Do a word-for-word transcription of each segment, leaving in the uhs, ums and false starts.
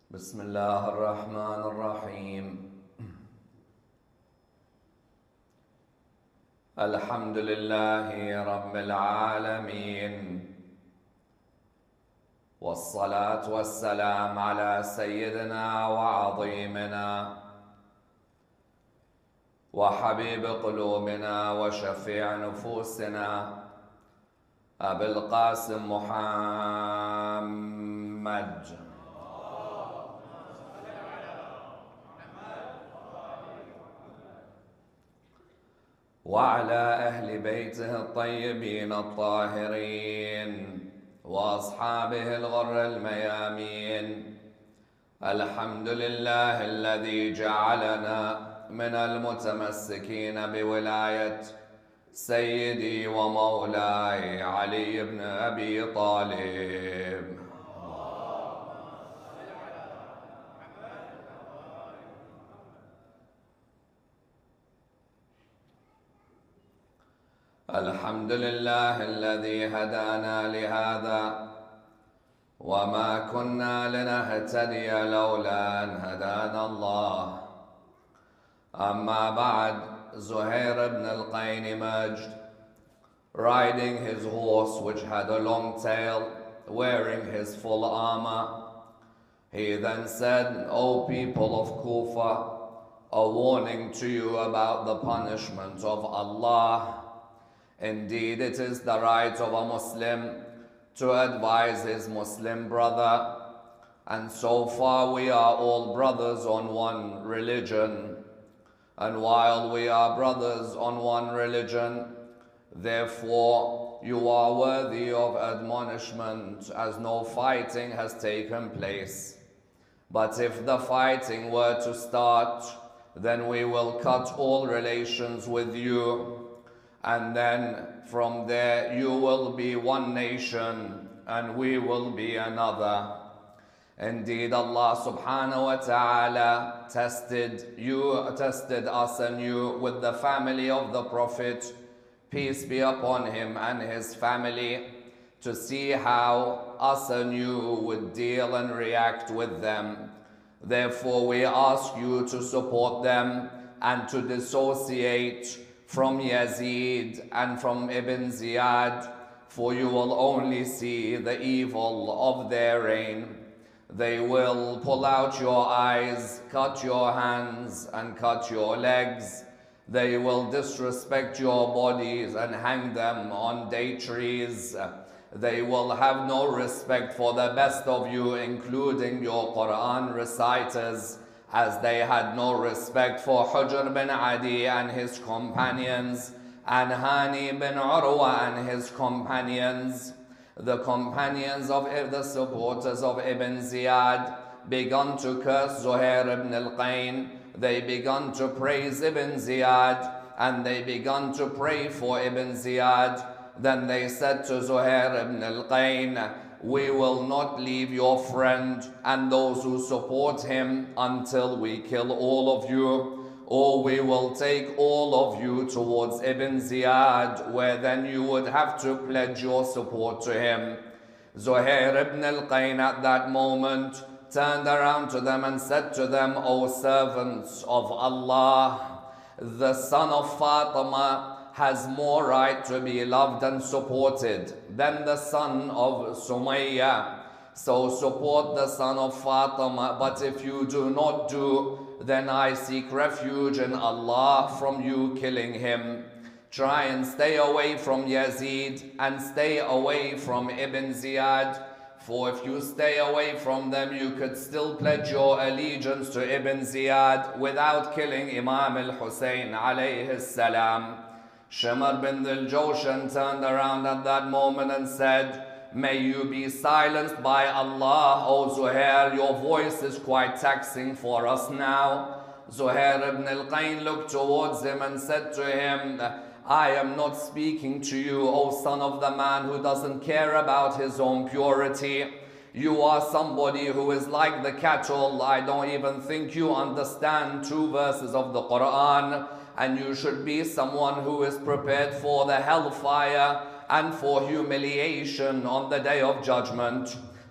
بسم الله الرحمن الرحيم. الحمد لله رب العالمين، والصلاة والسلام على سيدنا وعظيمنا وحبيب قلوبنا وشفيع نفوسنا أبي القاسم محمد وعلى أهل بيته الطيبين الطاهرين وأصحابه الغر الميامين. الحمد لله الذي جعلنا من المتمسكين بولاية سيدي ومولاي علي بن أبي طالب. الحمد لله الذي هدانا لهذا وما كنا لنهتدي لولا أن هدانا الله. أما بعد, Zuhair ibn al-Qayn emerged, riding his horse which had a long tail, wearing his full armor. He then said, O people of Kufa, a warning to you about the punishment of Allah. Indeed, it is the right of a Muslim to advise his Muslim brother, and so far we are all brothers on one religion. And while we are brothers on one religion, therefore you are worthy of admonishment, as no fighting has taken place. But if the fighting were to start, then we will cut all relations with you. And then from there you will be one nation and we will be another. Indeed, Allah subhanahu wa ta'ala tested you, tested us and you with the family of the Prophet, peace be upon him and his family, to see how us and you would deal and react with them. Therefore we ask you to support them and to dissociate from Yazid and from Ibn Ziyad, for you will only see the evil of their reign. They will pull out your eyes, cut your hands, and cut your legs. They will disrespect your bodies and hang them on date trees. They will have no respect for the best of you, including your Quran reciters, as they had no respect for Hujr bin Adi and his companions, and Hani bin Urwa and his companions. The companions of the supporters of Ibn Ziyad began to curse Zuhair ibn al-Qayn. They began to praise Ibn Ziyad, and they began to pray for Ibn Ziyad. Then they said to Zuhair ibn al-Qayn, we will not leave your friend and those who support him until we kill all of you, or we will take all of you towards Ibn Ziyad, where then you would have to pledge your support to him. Zuhair ibn al-Qayn at that moment turned around to them and said to them, O servants of Allah, the son of Fatima has more right to be loved and supported than the son of Sumayya. So support the son of Fatima, but if you do not do, then I seek refuge in Allah from you killing him. Try and stay away from Yazid and stay away from Ibn Ziyad, for if you stay away from them, you could still pledge your allegiance to Ibn Ziyad without killing Imam al-Hussein alayhi salam. Shimr bin Dhul-Jawshan turned around at that moment and said, may you be silenced by Allah, O Zuhair, your voice is quite taxing for us now. Zuhair ibn al-Qayn looked towards him and said to him, I am not speaking to you, O son of the man who doesn't care about his own purity. You are somebody who is like the cattle. I don't even think you understand two verses of the Quran. And you should be someone who is prepared for the hellfire and for humiliation on the day of judgment.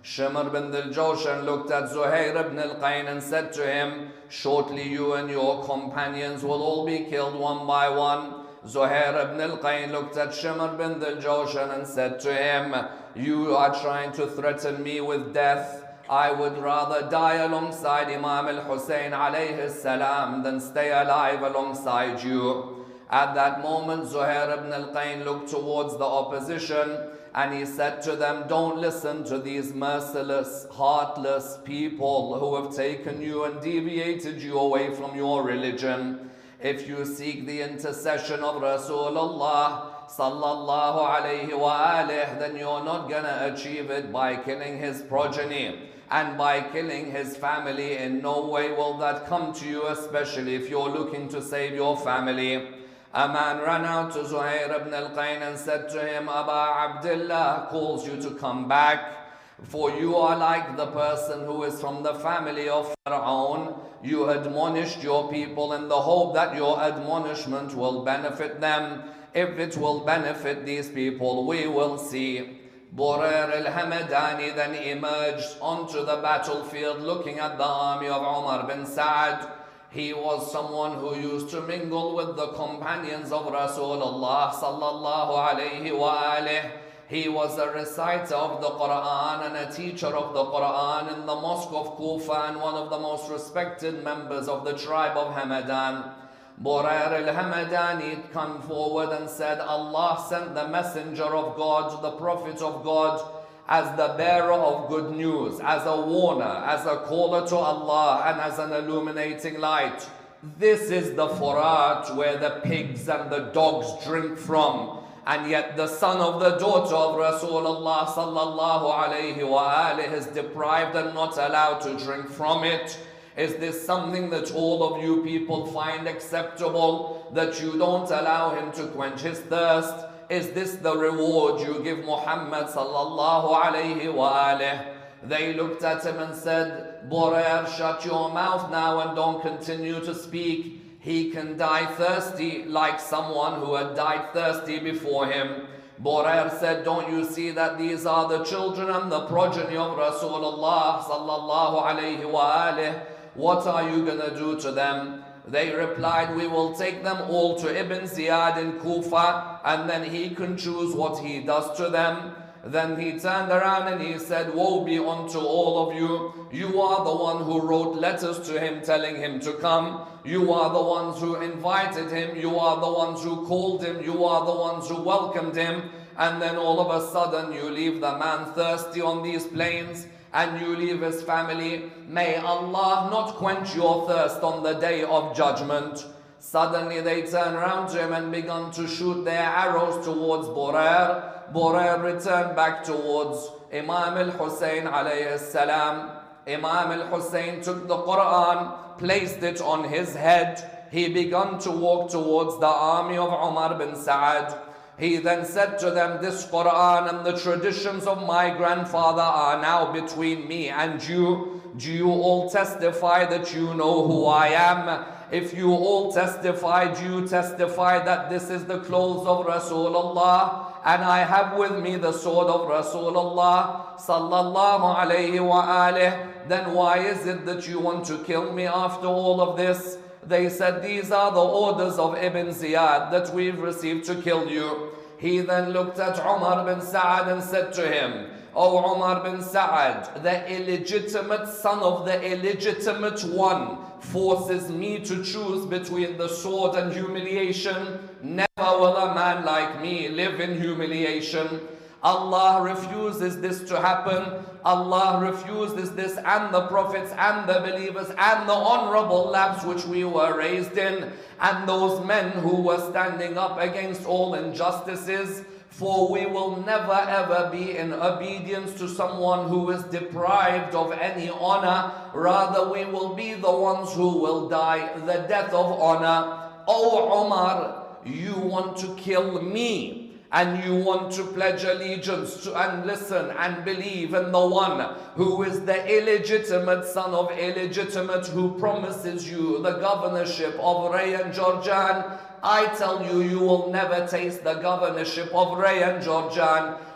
Shimr bin al-Jawshan looked at Zuhair ibn al-Qayn and said to him, shortly you and your companions will all be killed one by one. Zuhair ibn al-Qayn looked at Shimr bin al-Jawshan and said to him, you are trying to threaten me with death. I would rather die alongside Imam al-Hussein alayhi salam than stay alive alongside you. At that moment, Zuhair ibn al-Qayn looked towards the opposition and he said to them, don't listen to these merciless, heartless people who have taken you and deviated you away from your religion. If you seek the intercession of Rasulullah sallallahu alayhi wa alihi, then you're not gonna achieve it by killing his progeny and by killing his family. In no way will that come to you, especially if you're looking to save your family. A man ran out to Zuhair ibn al-Qayn and said to him, Aba Abdullah calls you to come back, for you are like the person who is from the family of Fir'aun. You admonished your people in the hope that your admonishment will benefit them. If it will benefit these people, we will see. Burair al-Hamadani then emerged onto the battlefield looking at the army of Umar bin Sa'ad. He was someone who used to mingle with the companions of Rasulullah sallallahu alayhi wa alihi. He was a reciter of the Quran and a teacher of the Quran in the mosque of Kufa and one of the most respected members of the tribe of Hamadan. Burair al-Hamadani came forward and said, Allah sent the messenger of God, the prophet of God, as the bearer of good news, as a warner, as a caller to Allah, and as an illuminating light. This is the Furat where the pigs and the dogs drink from. And yet the son of the daughter of Rasulullah sallallahu alayhi wa alihi is deprived and not allowed to drink from it. Is this something that all of you people find acceptable, that you don't allow him to quench his thirst? Is this the reward you give Muhammad sallallahu alayhi wa alihi? They looked at him and said, Burair, shut your mouth now and don't continue to speak. He can die thirsty like someone who had died thirsty before him. Burair said, don't you see that these are the children and the progeny of Rasulullah sallallahu alayhi wa alihi? What are you going to do to them? They replied, we will take them all to Ibn Ziyad in Kufa and then he can choose what he does to them. Then he turned around and he said, woe be unto all of you. You are the one who wrote letters to him telling him to come. You are the ones who invited him. You are the ones who called him. You are the ones who welcomed him. And then all of a sudden you leave the man thirsty on these plains and you leave his family. May Allah not quench your thirst on the day of judgment. Suddenly they turned around to him and began to shoot their arrows towards Burair. Burair returned back towards Imam al-Hussein alayhi salam. Imam al-Hussein took the Quran, placed it on his head. He began to walk towards the army of Umar bin Sa'ad. He then said to them, this Quran and the traditions of my grandfather are now between me and you. Do you all testify that you know who I am? If you all testify, do you testify that this is the clothes of Rasulullah? And I have with me the sword of Rasulullah sallallahu alayhi wa alihi. Then why is it that you want to kill me after all of this? They said, these are the orders of Ibn Ziyad that we've received to kill you. He then looked at Umar bin Sa'ad and said to him, O Umar bin Sa'ad, the illegitimate son of the illegitimate one forces me to choose between the sword and humiliation. Never will a man like me live in humiliation. Allah refuses this to happen. Allah refuses this and the prophets and the believers and the honorable laps which we were raised in and those men who were standing up against all injustices. For we will never ever be in obedience to someone who is deprived of any honor. Rather we will be the ones who will die the death of honor. O Umar, you want to kill me. And you want to pledge allegiance to and listen and believe in the one who is the illegitimate son of illegitimate, who promises you the governorship of Ray and Jorjan. I tell you, you will never taste the governorship of Ray and Jorjan.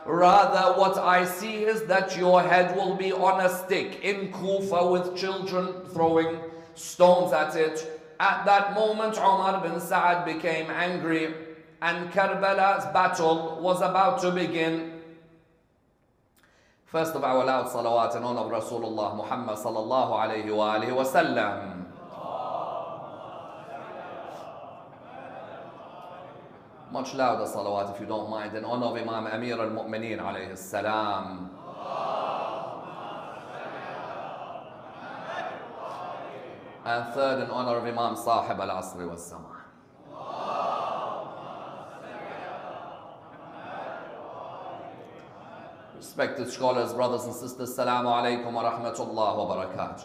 Rather, what I see is that your head will be on a stick in Kufa with children throwing stones at it. At that moment, Umar bin Sa'ad became angry and Karbala's battle was about to begin. First of our loud salawat in honor of Rasulullah Muhammad sallallahu alayhi wa alihi wa sallam. Much louder salawat if you don't mind in honor of Imam Amir al-Mu'mineen alayhi salam. And third in honor of Imam Sahib al-Asri wa Zaman. Respected scholars, brothers and sisters, Assalamu alaikum wa rahmatullah wa barakatuh.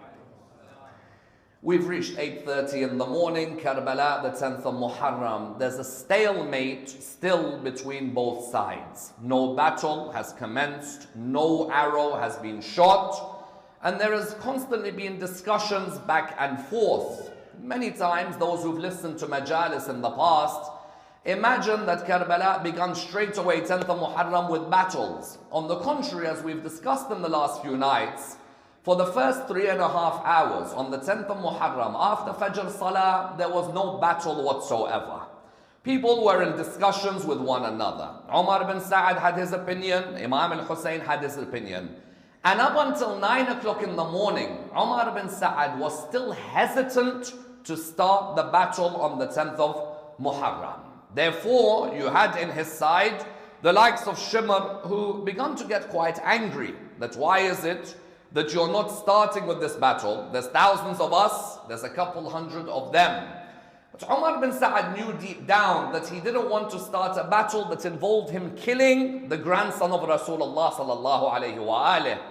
We've reached eight thirty in the morning, Karbala, the tenth of Muharram. There's a stalemate still between both sides. No battle has commenced, no arrow has been shot, and there has constantly been discussions back and forth. Many times, those who've listened to majalis in the past imagine that Karbala began straight away tenth of Muharram with battles. On the contrary, as we've discussed in the last few nights, for the first three and a half hours on the tenth of Muharram, after Fajr Salah, there was no battle whatsoever. People were in discussions with one another. Umar bin Sa'ad had his opinion, Imam al-Hussein had his opinion. And up until nine o'clock in the morning, Umar bin Sa'ad was still hesitant to start the battle on the tenth of Muharram. Therefore, you had in his side the likes of Shimr, who began to get quite angry. That why is it that you're not starting with this battle? There's thousands of us, there's a couple hundred of them. But Umar bin Sa'ad knew deep down that he didn't want to start a battle that involved him killing the grandson of Rasulullah sallallahu alayhi wa alayhi.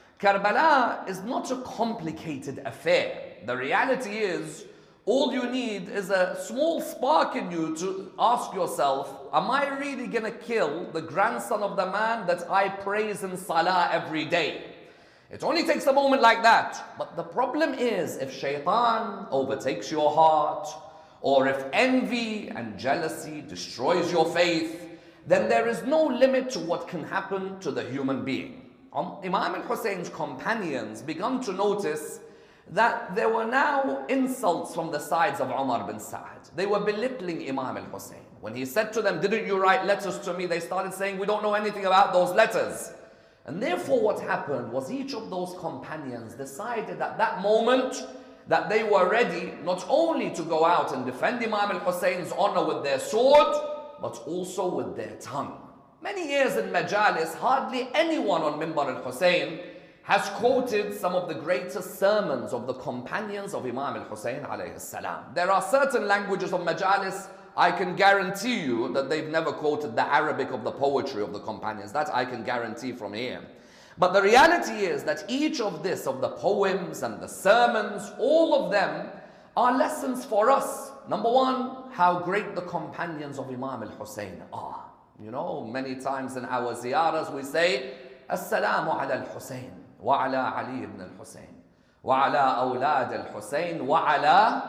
Karbala is not a complicated affair. The reality is, all you need is a small spark in you to ask yourself, am I really going to kill the grandson of the man that I praise in salah every day? It only takes a moment like that. But the problem is, if shaitan overtakes your heart, or if envy and jealousy destroys your faith, then there is no limit to what can happen to the human being. Um, Imam al-Hussein's companions began to notice that there were now insults from the sides of Umar bin Sa'ad. They were belittling Imam al-Hussein. When he said to them, didn't you write letters to me? They started saying, we don't know anything about those letters. And therefore what happened was each of those companions decided at that moment that they were ready not only to go out and defend Imam al-Hussein's honor with their sword, but also with their tongue. Many years in Majalis, hardly anyone on Mimbar al-Hussein has quoted some of the greatest sermons of the companions of Imam al-Hussein alayhi salam. There are certain languages of Majalis, I can guarantee you that they've never quoted the Arabic of the poetry of the companions. That I can guarantee from here. But the reality is that each of this, of the poems and the sermons, all of them are lessons for us. Number one, how great the companions of Imam al-Hussein are. You know, many times in our ziyaras we say, Assalamu ala al-Hussein. وعلى علي بن الحسين وعلى أولاد الحسين وعلى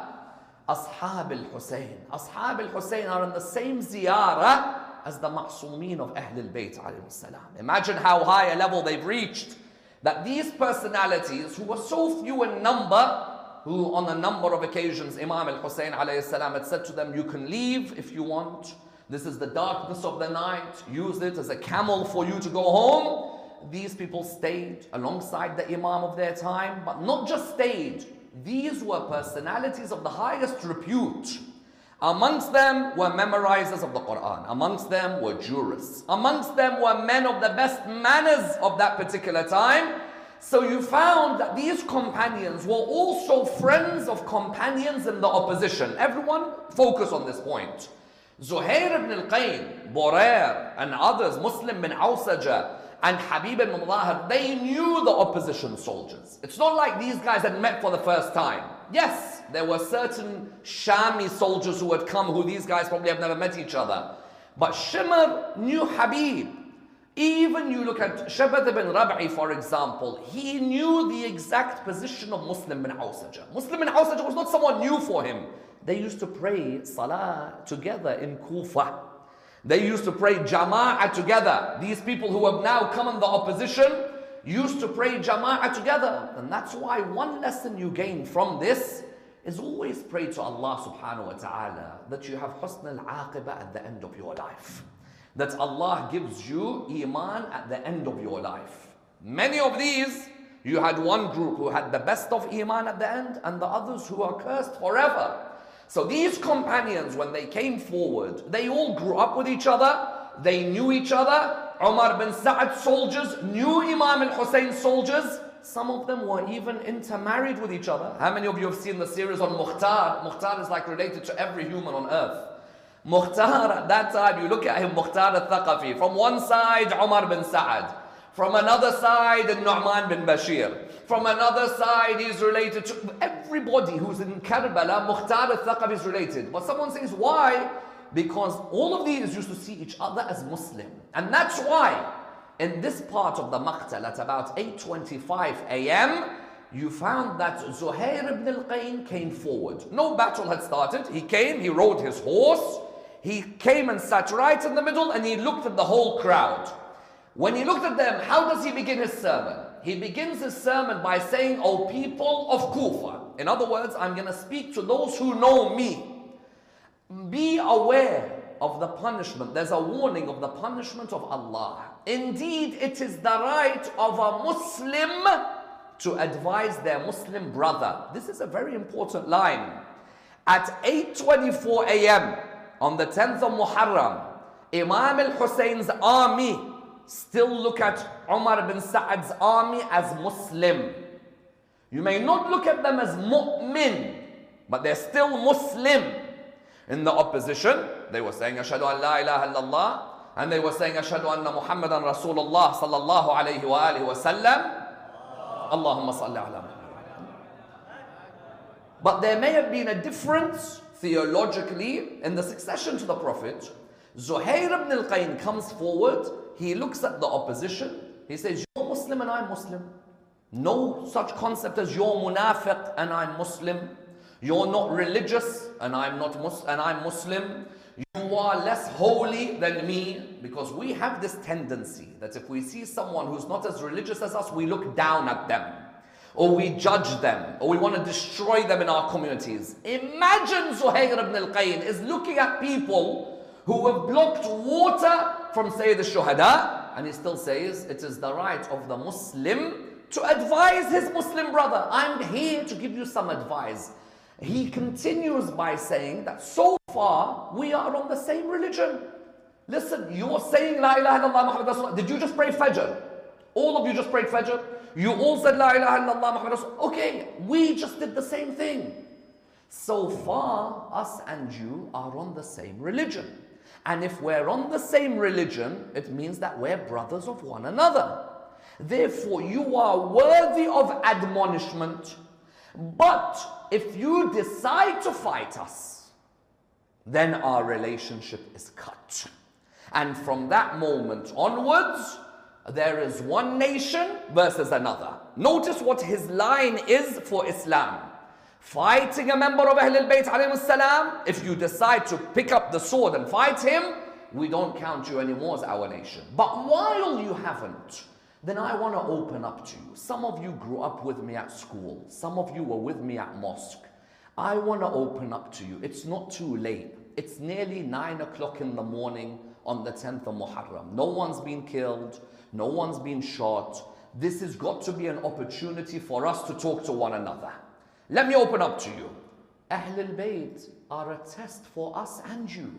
أصحاب الحسين. أصحاب الحسين are in the same ziyarah as the ma'sumin of Ahl al-Bayt alayhi salam. Imagine how high a level they've reached, that these personalities who were so few in number, who on a number of occasions Imam al-Hussein alayhi salam had said to them, you can leave if you want, this is the darkness of the night, use it as a camel for you to go home. These people stayed alongside the Imam of their time, but not just stayed. These were personalities of the highest repute. Amongst them were memorizers of the Quran. Amongst them were jurists. Amongst them were men of the best manners of that particular time. So you found that these companions were also friends of companions in the opposition. Everyone focus on this point. Zuhair ibn al-Qayn, Borair, and others, Muslim bin Awsaja, and Habib ibn Mudahir, they knew the opposition soldiers. It's not like these guys had met for the first time. Yes, there were certain Shami soldiers who had come who these guys probably have never met each other. But Shimr knew Habib. Even you look at Shabat ibn Rab'i, for example, he knew the exact position of Muslim bin Awsaja. Muslim bin Awsaja was not someone new for him. They used to pray Salah together in Kufa. They used to pray jama'ah together. These people who have now come in the opposition used to pray jama'ah together. And that's why one lesson you gain from this is always pray to Allah subhanahu wa ta'ala that you have husn al-aqibah at the end of your life. That Allah gives you iman at the end of your life. Many of these, you had one group who had the best of iman at the end and the others who are cursed forever. So these companions, when they came forward, they all grew up with each other. They knew each other. Umar bin Sa'ad soldiers knew Imam al-Hussein soldiers. Some of them were even intermarried with each other. How many of you have seen the series on Mukhtar? Mukhtar is like related to every human on earth. Mukhtar, at that time, you look at him, Mukhtar al-Thaqafi. From one side, Umar bin Sa'ad. From another side, Nu'man bin Bashir. From another side, he's related to everybody who's in Karbala. Mukhtar al-Thaqafi is related. But someone says, why? Because all of these used to see each other as Muslim. And that's why, in this part of the Maqtal, at about eight twenty-five a m, you found that Zuhair ibn al-Qayn came forward. No battle had started. He came, he rode his horse. He came and sat right in the middle and he looked at the whole crowd. When he looked at them, how does he begin his sermon? He begins his sermon by saying, O people of Kufa. In other words, I'm going to speak to those who know me. Be aware of the punishment. There's a warning of the punishment of Allah. Indeed, it is the right of a Muslim to advise their Muslim brother. This is a very important line. At eight twenty-four a m on the tenth of Muharram, Imam al-Hussein's army still look at Umar bin Sa'ad's army as Muslim. You may not look at them as mu'min, but they're still Muslim. In the opposition, they were saying Ashhadu an la ilaha illallah, and they were saying Ashhadu anna Muhammadan Rasulullah sallallahu alayhi wa alihi wa sallam. Allahumma salli ala Muhammad. But there may have been a difference theologically in the succession to the Prophet. Zuhair ibn al-Qayn comes forward. He looks at the opposition. He says, you're Muslim and I'm Muslim. No such concept as you're munafiq and I'm Muslim. You're not religious and I'm not Muslim and I'm Muslim. You are less holy than me, because we have this tendency that if we see someone who's not as religious as us, we look down at them, or we judge them, or we want to destroy them in our communities. Imagine Zuhair ibn al-Qayn is looking at people who have blocked water from Sayyid al-Shuhada, and he still says it is the right of the Muslim to advise his Muslim brother. I'm here to give you some advice. He continues by saying that so far we are on the same religion. Listen, you're saying La ilaha illallah Muhammad Rasulullah. Did you just pray Fajr? All of you just prayed Fajr? You all said La ilaha illallah Muhammad Rasulullah. Okay, we just did the same thing. So far, us and you are on the same religion. And if we're on the same religion, it means that we're brothers of one another. Therefore, you are worthy of admonishment. But if you decide to fight us, then our relationship is cut. And from that moment onwards, there is one nation versus another. Notice what his line is for Islam. Fighting a member of Ahlul Bayt alayhi salam, if you decide to pick up the sword and fight him, we don't count you anymore as our nation. But while you haven't, then I want to open up to you. Some of you grew up with me at school. Some of you were with me at mosque. I want to open up to you. It's not too late. It's nearly nine o'clock in the morning on the tenth of Muharram. No one's been killed. No one's been shot. This has got to be an opportunity for us to talk to one another. Let me open up to you. Ahlul Bayt are a test for us and you.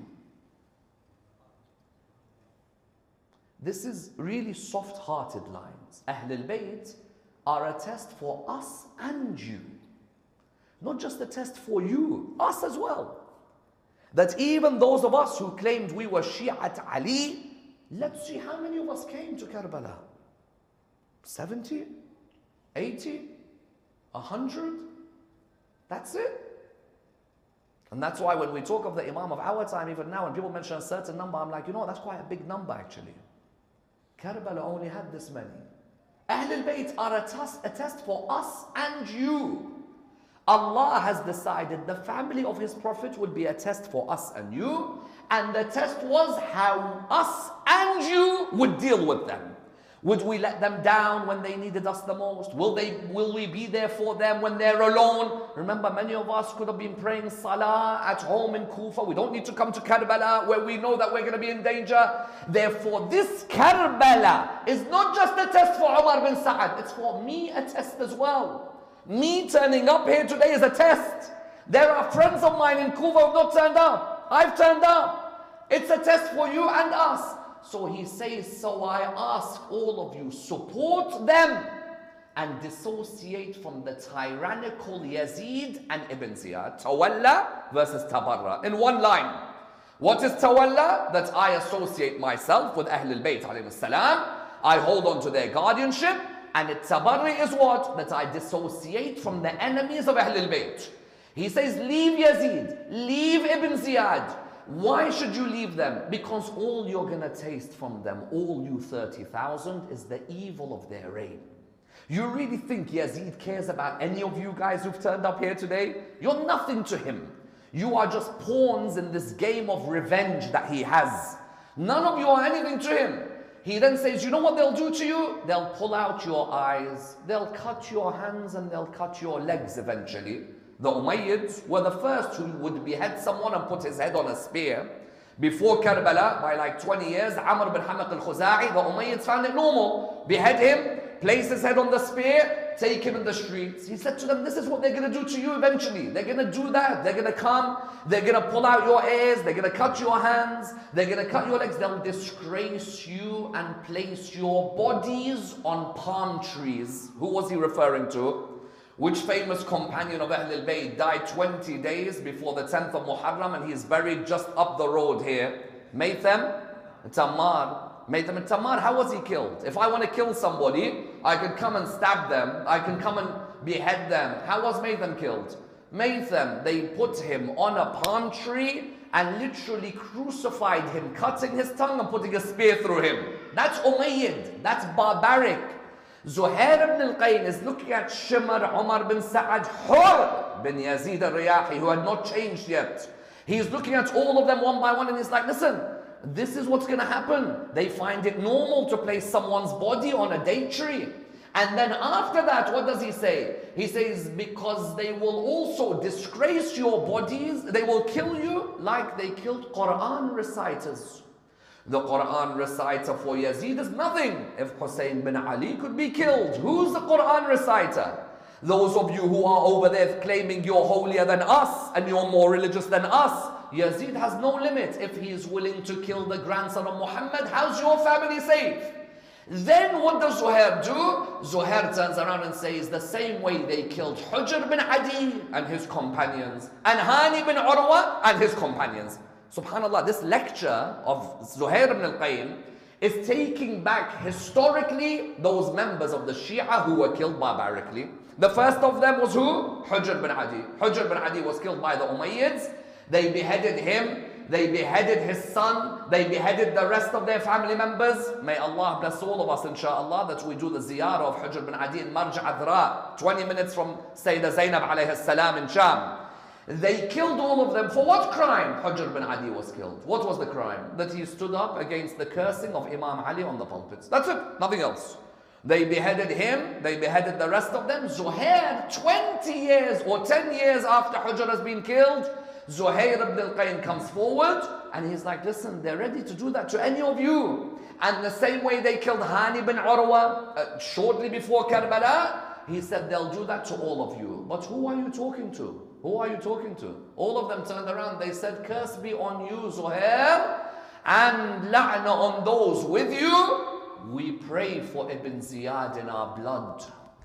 This is really soft-hearted lines. Ahlul Bayt are a test for us and you. Not just a test for you, us as well. That even those of us who claimed we were Shi'at Ali, let's see how many of us came to Karbala. seventy? eighty? one hundred? That's it. And that's why when we talk of the Imam of our time, even now, when people mention a certain number, I'm like, you know what, that's quite a big number actually. Karbala only had this many. Ahlul Bayt are a test, a test for us and you. Allah has decided the family of His Prophet will be a test for us and you. And the test was how us and you would deal with them. Would we let them down when they needed us the most? Will they? Will we be there for them when they're alone? Remember, many of us could have been praying salah at home in Kufa. We don't need to come to Karbala where we know that we're going to be in danger. Therefore, this Karbala is not just a test for Umar bin Sa'ad. It's for me a test as well. Me turning up here today is a test. There are friends of mine in Kufa who have not turned up. I've turned up. It's a test for you and us. So he says, so I ask all of you, support them and dissociate from the tyrannical Yazid and Ibn Ziyad. Tawalla versus Tabarra. In one line. What is Tawalla? That I associate myself with Ahlul Bayt alayhi salam. I hold on to their guardianship. And Tabarri is what? That I dissociate from the enemies of Ahlul Bayt. He says, leave Yazid, leave Ibn Ziyad. Why should you leave them? Because all you're going to taste from them, all you thirty thousand, is the evil of their reign. You really think Yazid cares about any of you guys who've turned up here today? You're nothing to him. You are just pawns in this game of revenge that he has. None of you are anything to him. He then says, you know what they'll do to you? They'll pull out your eyes, they'll cut your hands, and they'll cut your legs eventually. The Umayyads were the first who would behead someone and put his head on a spear. Before Karbala, by like twenty years, Amr bin Hamiq al-Khuza'i, the Umayyads found it normal. Behead him, place his head on the spear, take him in the streets. He said to them, this is what they're going to do to you eventually. They're going to do that. They're going to come, they're going to pull out your ears, they're going to cut your hands, they're going to cut your legs. They'll disgrace you and place your bodies on palm trees. Who was he referring to? Which famous companion of Ahlul Bayt died twenty days before the tenth of Muharram and he is buried just up the road here? Maytham Tammar. Maytham and Tammar, how was he killed? If I want to kill somebody, I could come and stab them. I can come and behead them. How was Maytham killed? Maytham, they put him on a palm tree and literally crucified him, cutting his tongue and putting a spear through him. That's Umayyad. That's barbaric. Zuhair ibn al-Qayn is looking at Shimr, Umar bin Sa'ad, Hur bin Yazid al-Riyahi, who had not changed yet. He's looking at all of them one by one and he's like, listen, this is what's going to happen. They find it normal to place someone's body on a date tree. And then after that, what does he say? He says, because they will also disgrace your bodies, they will kill you like they killed Quran reciters. The Quran reciter for Yazid is nothing. If Hussein bin Ali could be killed, who's the Quran reciter? Those of you who are over there claiming you're holier than us and you're more religious than us, Yazid has no limit. If he is willing to kill the grandson of Muhammad, how's your family safe? Then what does Zuhair do? Zuhair turns around and says the same way they killed Hujr bin Adi and his companions, and Hani bin Urwa and his companions. Subhanallah, this lecture of Zuhair ibn al-Qayn is taking back historically those members of the Shia who were killed barbarically. The first of them was who? Hujr bin Adi. Hujr bin Adi was killed by the Umayyads. They beheaded him. They beheaded his son. They beheaded the rest of their family members. May Allah bless all of us, inshaAllah, that we do the ziyarah of Hujr bin Adi in Marj Adra, twenty minutes from Sayyidah Zainab alayhi salam in Sham. They killed all of them. For what crime? Hujr bin Adi was killed. What was the crime? That he stood up against the cursing of Imam Ali on the pulpits. That's it. Nothing else. They beheaded him. They beheaded the rest of them. Zuhair, twenty years or ten years after Hujr has been killed, Zuhair ibn al-Qayn comes forward and he's like, listen, they're ready to do that to any of you. And the same way they killed Hani bin Urwa uh, shortly before Karbala, he said they'll do that to all of you. But who are you talking to? Who are you talking to? All of them turned around. They said, curse be on you, Zuhair, and la'na on those with you. We pray for Ibn Ziyad in our blood.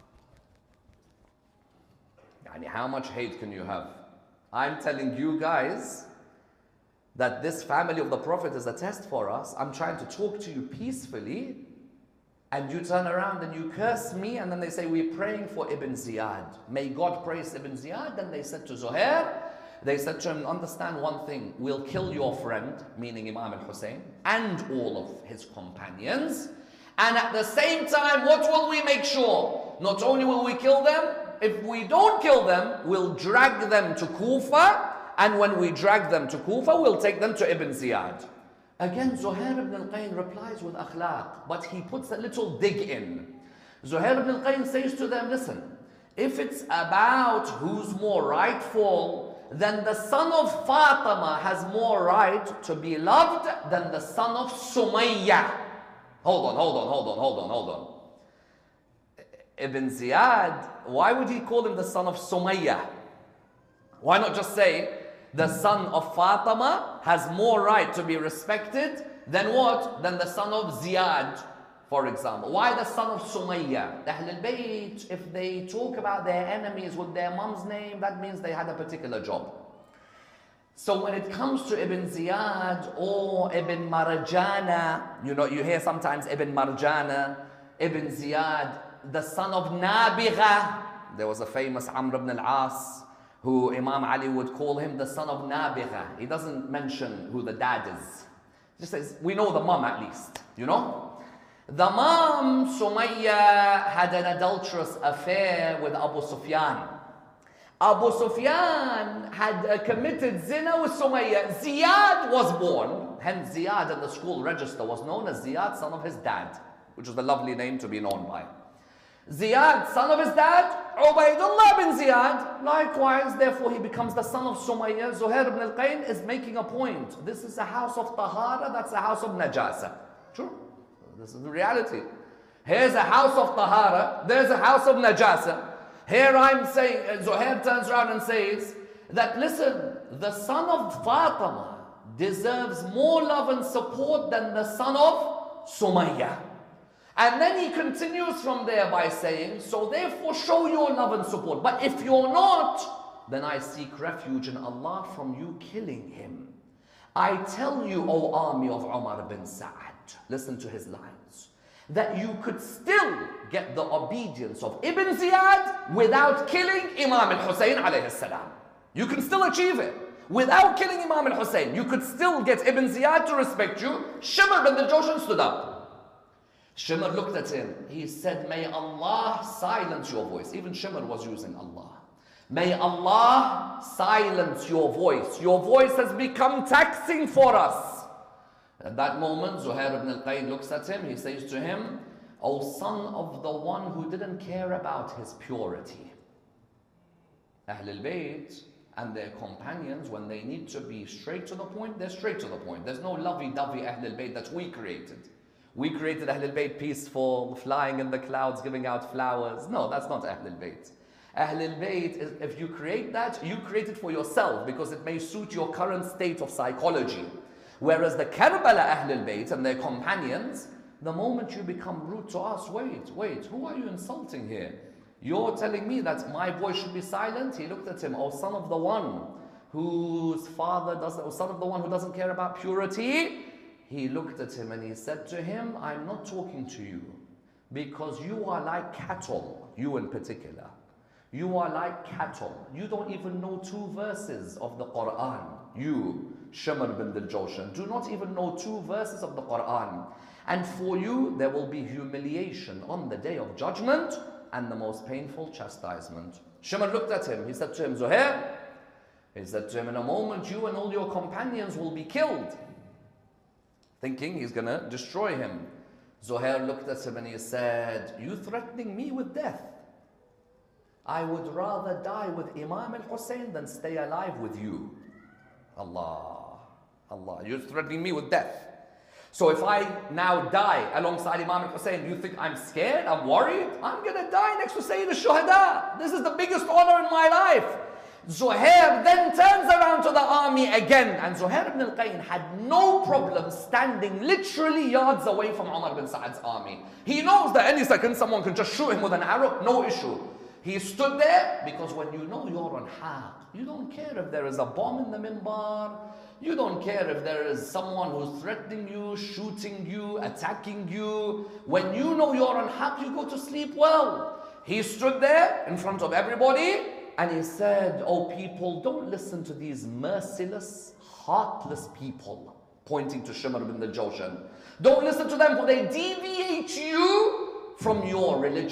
Yani, how much hate can you have? I'm telling you guys that this family of the Prophet is a test for us. I'm trying to talk to you peacefully, and you turn around and you curse me, and then they say, we're praying for Ibn Ziyad. May God praise Ibn Ziyad. Then they said to Zuhair, they said to him, understand one thing, we'll kill your friend, meaning Imam al-Hussein, and all of his companions. And at the same time, what will we make sure? Not only will we kill them, if we don't kill them, we'll drag them to Kufa And when we drag them to Kufa, we'll take them to Ibn Ziyad. Again, Zuhair ibn al-Qayn replies with akhlaq, but he puts a little dig in. Zuhair ibn al-Qayn says to them, listen, if it's about who's more rightful, then the son of Fatima has more right to be loved than the son of Sumayya. Hold on, hold on, hold on, hold on, hold on. Ibn Ziyad, why would he call him the son of Sumayya? Why not just say, the son of Fatima has more right to be respected than what? Than the son of Ziyad, for example. Why the son of Sumayya? Ahl al-Bayt, if they talk about their enemies with their mom's name, that means they had a particular job. So when it comes to Ibn Ziyad or Ibn Marjana, you know, you hear sometimes Ibn Marjana, Ibn Ziyad, the son of Nabigha. There was a famous Amr ibn al-As, who Imam Ali would call him the son of Nabigha. He doesn't mention who the dad is. He just says, we know the mom at least, you know? The mom, Sumayya, had an adulterous affair with Abu Sufyan. Abu Sufyan had uh, committed zina with Sumayya. Ziyad was born, hence Ziyad in the school register was known as Ziyad, son of his dad, which was a lovely name to be known by. Ziyad, son of his dad, Ubaidullah bin Ziyad, likewise, therefore he becomes the son of Sumayya. Zuhair ibn al-Qayn is making a point. This is a house of Tahara, that's a house of Najasa. True. This is the reality. Here's a house of Tahara, there's a house of Najasa. Here I'm saying, Zuhair turns around and says that, listen, the son of Fatima deserves more love and support than the son of Sumayya. And then he continues from there by saying, so therefore show your love and support. But if you're not, then I seek refuge in Allah from you killing him. I tell you, O army of Umar bin Sa'ad, listen to his lines, that you could still get the obedience of Ibn Ziyad without killing Imam al-Hussein alayhi salam. You can still achieve it. Without killing Imam al-Hussein, you could still get Ibn Ziyad to respect you. Shimr bin al-Jawshan stood up. Shimr looked at him. He said, may Allah silence your voice. Even Shimr was using Allah. May Allah silence your voice. Your voice has become taxing for us. At that moment, Zuhair ibn al-Qayn looks at him. He says to him, O son of the one who didn't care about his purity. Ahl al-Bayt and their companions, when they need to be straight to the point, they're straight to the point. There's no lovey-dovey Ahl al-Bayt that we created. We created Ahl al-Bayt peaceful, flying in the clouds, giving out flowers. No, that's not Ahl al-Bayt. Ahl al-Bayt, is, if you create that, you create it for yourself because it may suit your current state of psychology. Whereas the Karbala Ahl al-Bayt and their companions, the moment you become rude to us, wait, wait, who are you insulting here? You're telling me that my voice should be silent? He looked at him, O son of the one whose father doesn't, O son of the one who doesn't care about purity. He looked at him and he said to him, I'm not talking to you because you are like cattle, you in particular. You are like cattle. You don't even know two verses of the Quran. You, Shimr bin al-Jawshan, do not even know two verses of the Quran. And for you, there will be humiliation on the day of judgment and the most painful chastisement. Shimr looked at him. He said to him, Zuhair, he said to him, in a moment, you and all your companions will be killed. Thinking he's going to destroy him. Zuhair looked at him and he said, you threatening me with death? I would rather die with Imam al-Hussein than stay alive with you. Allah, Allah, you're threatening me with death. So if I now die alongside Imam al-Hussein, you think I'm scared? I'm worried? I'm going to die next to Sayyid al-Shuhada. This is the biggest honor in my life. Zuhair then turns around to the army again, and Zuhair ibn al-Qayn had no problem standing literally yards away from Umar bin Sa'ad's army. He knows that any second someone can just shoot him with an arrow, no issue. He stood there because when you know you're on haq, you don't care if there is a bomb in the minbar, you don't care if there is someone who's threatening you, shooting you, attacking you. When you know you're on haq, you go to sleep well. He stood there in front of everybody and he said, oh people, don't listen to these merciless, heartless people, pointing to Shimr bin al-Jawshan. Don't listen to them, for they deviate you from your religion.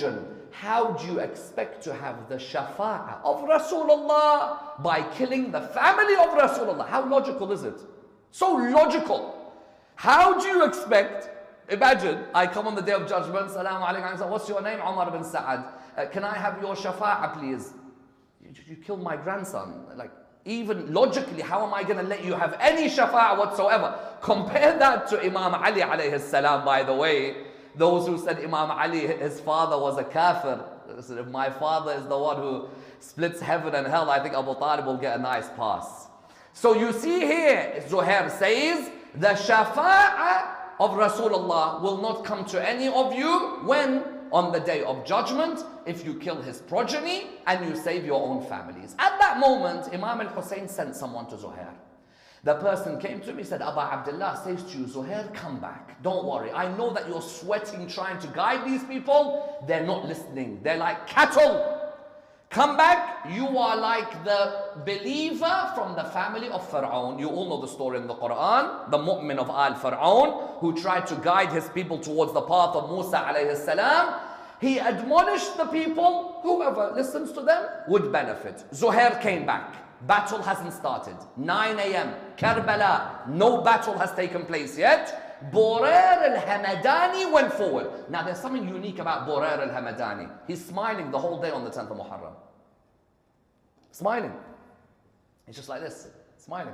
how do you expect to have the shafa'ah of Rasulullah by killing the family of Rasulullah? How logical is it? So logical. How do you expect? Imagine, I come on the day of judgment, Salaam alaikum, what's your name? Umar bin Sa'ad. Uh, can I have your shafa'ah, please? You, you killed my grandson. Like, even logically, how am I going to let you have any shafa'ah whatsoever? Compare that to Imam Ali alayhi salam, by the way. Those who said Imam Ali, his father was a kafir. Said, if my father is the one who splits heaven and hell, I think Abu Talib will get a nice pass. So you see here, Zuhair says, the shafa'ah of Rasulullah will not come to any of you when on the day of judgment, if you kill his progeny and you save your own families. At that moment, Imam al-Hussein sent someone to Zuhair. The person came to me, said, Aba Abdullah says to you, Zuhair, come back. Don't worry. I know that you're sweating trying to guide these people. They're not listening. They're like cattle. Come back. You are like the believer from the family of Fir'aun. You all know the story in the Quran. The mu'min of Al Fir'aun who tried to guide his people towards the path of Musa alayhi salam. He admonished the people. Whoever listens to them would benefit. Zuhair came back. Battle hasn't started. nine a m Karbala. No battle has taken place yet. Burair al-Hamadani went forward. Now there's something unique about Burair al-Hamadani. He's smiling the whole day on the tenth of Muharram. Smiling. He's just like this. Smiling.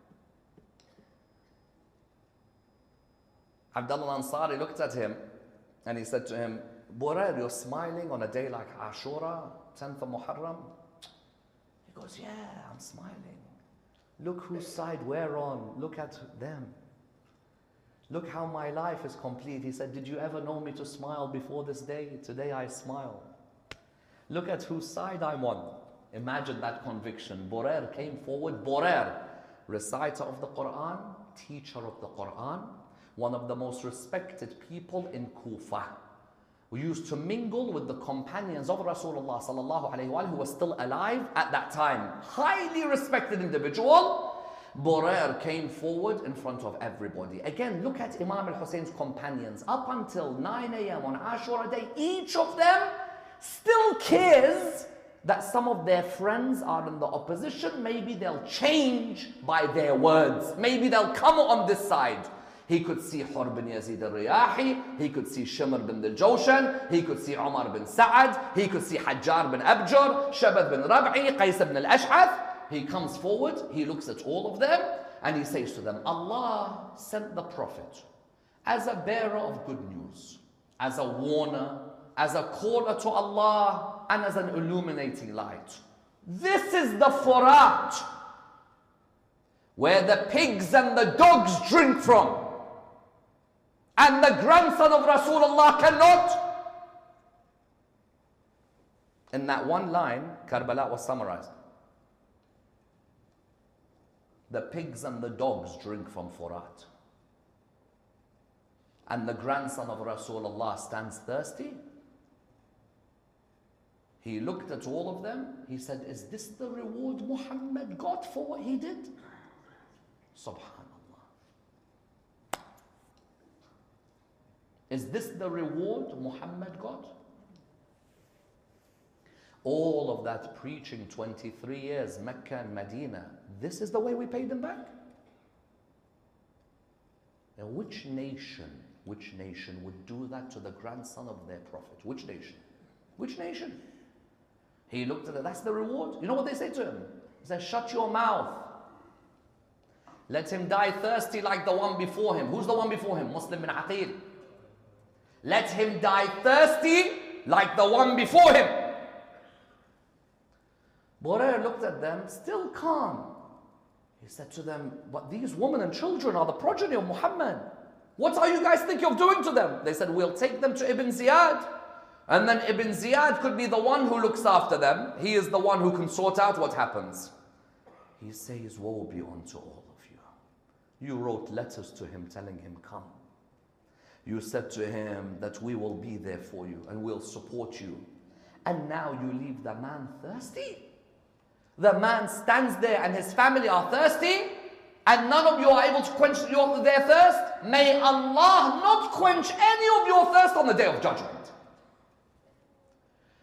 Abdullah Ansari looked at him and he said to him, Burair, you're smiling on a day like Ashura, tenth of Muharram? He goes, yeah, I'm smiling. Look whose side we're on. Look at them. Look how my life is complete. He said, did you ever know me to smile before this day? Today I smile. Look at whose side I'm on. Imagine that conviction. Burair came forward. Burair, reciter of the Quran, teacher of the Quran, one of the most respected people in Kufa. We used to mingle with the companions of Rasulullah sallallahu alayhi wa who were still alive at that time. Highly respected individual. Burair came forward in front of everybody. Again, look at Imam al-Hussein's companions. Up until nine a m on Ashura Day, each of them still cares that some of their friends are in the opposition. Maybe they'll change by their words. Maybe they'll come on this side. He could see Hur bin Yazid al-Riyahi, he could see Shimr bin al-Jawshan, he could see Umar bin Sa'ad, he could see Hajjar bin Abjar, Shabad bin Rab'i, Qais bin al-Ash'ath. He comes forward, he looks at all of them, and he says to them, Allah sent the Prophet as a bearer of good news, as a warner, as a caller to Allah, and as an illuminating light. This is the Furat, where the pigs and the dogs drink from. And the grandson of Rasulullah cannot. In that one line, Karbala was summarized. The pigs and the dogs drink from Furat. And the grandson of Rasulullah stands thirsty. He looked at all of them. He said, is this the reward Muhammad got for what he did? Subhanallah. Is this the reward Muhammad got? All of that preaching, twenty-three years, Mecca and Medina, this is the way we paid them back? Now, which nation, which nation would do that to the grandson of their prophet? Which nation? Which nation? He looked at it, that's the reward. You know what they say to him? They say, shut your mouth. Let him die thirsty like the one before him. Who's the one before him? Muslim bin Aqil. Let him die thirsty like the one before him. Burair looked at them, still calm. He said to them, but these women and children are the progeny of Muhammad. What are you guys thinking of doing to them? They said, we'll take them to Ibn Ziyad. And then Ibn Ziyad could be the one who looks after them. He is the one who can sort out what happens. He says, woe be unto all of you. You wrote letters to him telling him, come. You said to him that we will be there for you and we'll support you. And now you leave the man thirsty? The man stands there and his family are thirsty and none of you are able to quench your, their thirst? May Allah not quench any of your thirst on the day of judgment.